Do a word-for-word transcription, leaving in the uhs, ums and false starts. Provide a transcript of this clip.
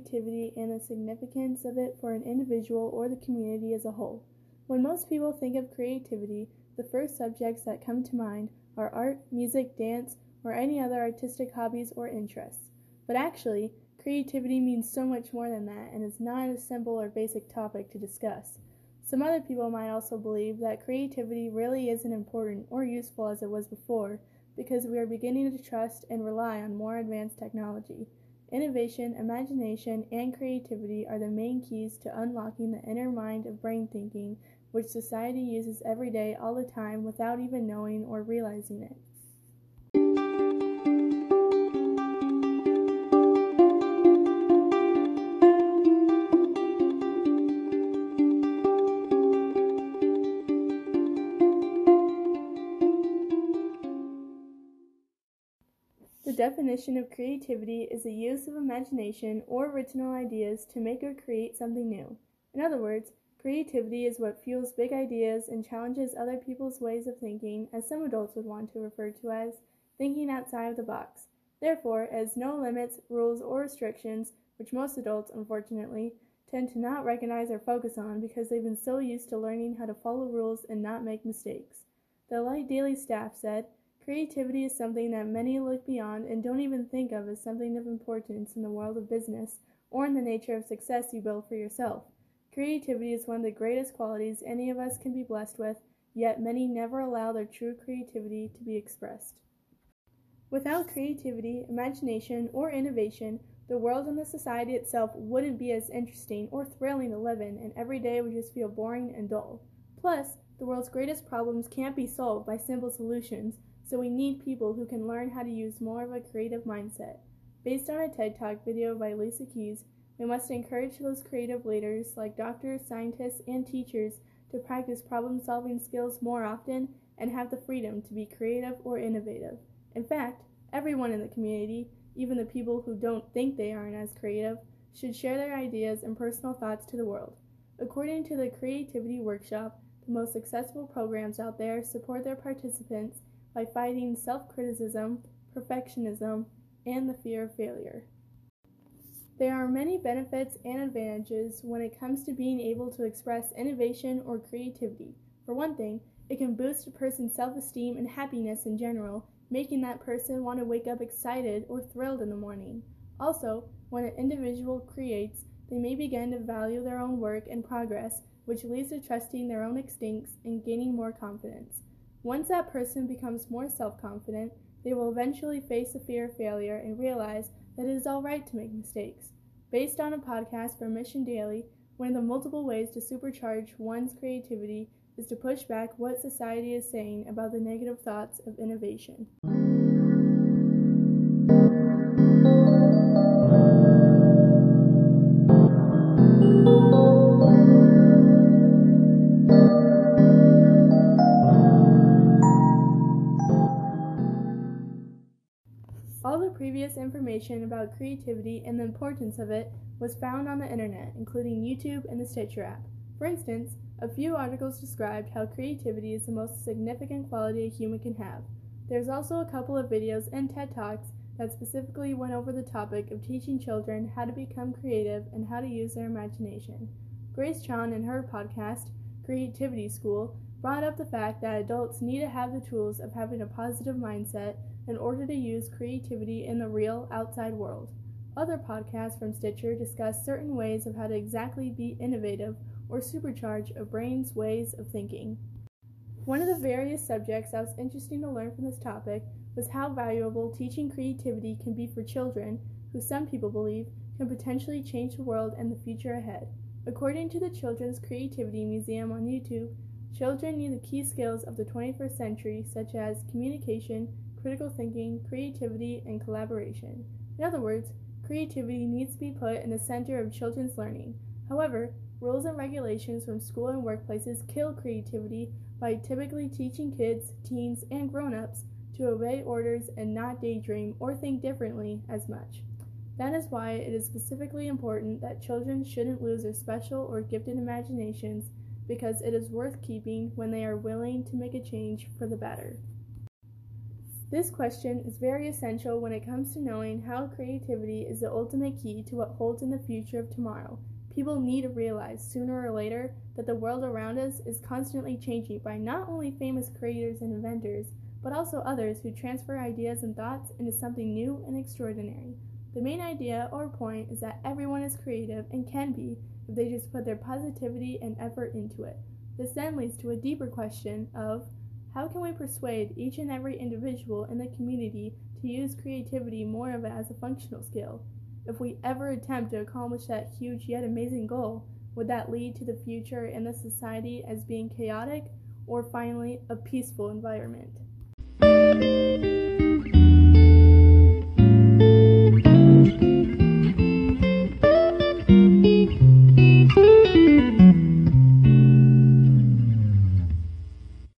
creativity and the significance of it for an individual or the community as a whole. When most people think of creativity, the first subjects that come to mind are art, music, dance, or any other artistic hobbies or interests. But actually, creativity means so much more than that and is not a simple or basic topic to discuss. Some other people might also believe that creativity really isn't important or useful as it was before because we are beginning to trust and rely on more advanced technology. Innovation, imagination, and creativity are the main keys to unlocking the inner mind of brain thinking, which society uses every day all the time without even knowing or realizing it. The definition of creativity is the use of imagination or original ideas to make or create something new. In other words, creativity is what fuels big ideas and challenges other people's ways of thinking, as some adults would want to refer to as thinking outside of the box. Therefore, it has no limits, rules, or restrictions, which most adults, unfortunately, tend to not recognize or focus on because they've been so used to learning how to follow rules and not make mistakes. The Light Daily staff said, "Creativity is something that many look beyond and don't even think of as something of importance in the world of business or in the nature of success you build for yourself. Creativity is one of the greatest qualities any of us can be blessed with, yet many never allow their true creativity to be expressed." Without creativity, imagination, or innovation, the world and the society itself wouldn't be as interesting or thrilling to live in, and every day would just feel boring and dull. Plus, the world's greatest problems can't be solved by simple solutions, so we need people who can learn how to use more of a creative mindset. Based on a TED Talk video by Lisa Keys, we must encourage those creative leaders like doctors, scientists, and teachers to practice problem-solving skills more often and have the freedom to be creative or innovative. In fact, everyone in the community, even the people who don't think they aren't as creative, should share their ideas and personal thoughts to the world. According to the Creativity Workshop, the most successful programs out there support their participants by fighting self-criticism, perfectionism, and the fear of failure. There are many benefits and advantages when it comes to being able to express innovation or creativity. For one thing, it can boost a person's self-esteem and happiness in general, making that person want to wake up excited or thrilled in the morning. Also, when an individual creates, they may begin to value their own work and progress, which leads to trusting their own instincts and gaining more confidence. Once that person becomes more self-confident, they will eventually face the fear of failure and realize that it is all right to make mistakes. Based on a podcast from Mission Daily, one of the multiple ways to supercharge one's creativity is to push back what society is saying about the negative thoughts of innovation. All the previous information about creativity and the importance of it was found on the internet, including YouTube and the Stitcher app. For instance, a few articles described how creativity is the most significant quality a human can have. There's also a couple of videos and TED Talks that specifically went over the topic of teaching children how to become creative and how to use their imagination. Grace Chan, in her podcast, Creativity School, brought up the fact that adults need to have the tools of having a positive mindset in order to use creativity in the real, outside world. Other podcasts from Stitcher discuss certain ways of how to exactly be innovative or supercharge a brain's ways of thinking. One of the various subjects that was interesting to learn from this topic was how valuable teaching creativity can be for children, who some people believe can potentially change the world and the future ahead. According to the Children's Creativity Museum on YouTube, children need the key skills of the twenty-first century, such as communication, critical thinking, creativity, and collaboration. In other words, creativity needs to be put in the center of children's learning. However, rules and regulations from school and workplaces kill creativity by typically teaching kids, teens, and grown-ups to obey orders and not daydream or think differently as much. That is why it is specifically important that children shouldn't lose their special or gifted imaginations, because it is worth keeping when they are willing to make a change for the better. This question is very essential when it comes to knowing how creativity is the ultimate key to what holds in the future of tomorrow. People need to realize sooner or later that the world around us is constantly changing by not only famous creators and inventors, but also others who transfer ideas and thoughts into something new and extraordinary. The main idea or point is that everyone is creative and can be if they just put their positivity and effort into it. This then leads to a deeper question of how can we persuade each and every individual in the community to use creativity more of it as a functional skill? If we ever attempt to accomplish that huge yet amazing goal, would that lead to the future and the society as being chaotic, or finally a peaceful environment?